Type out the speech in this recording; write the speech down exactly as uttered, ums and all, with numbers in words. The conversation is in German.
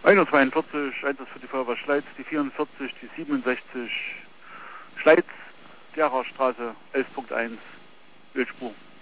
einundzwanzig, Einsatz für die Feuerwehr Schleiz, die vierundvierzig, die siebenundsechzig, Schleiz, Gerastraße, elf Punkt eins, Ölspur.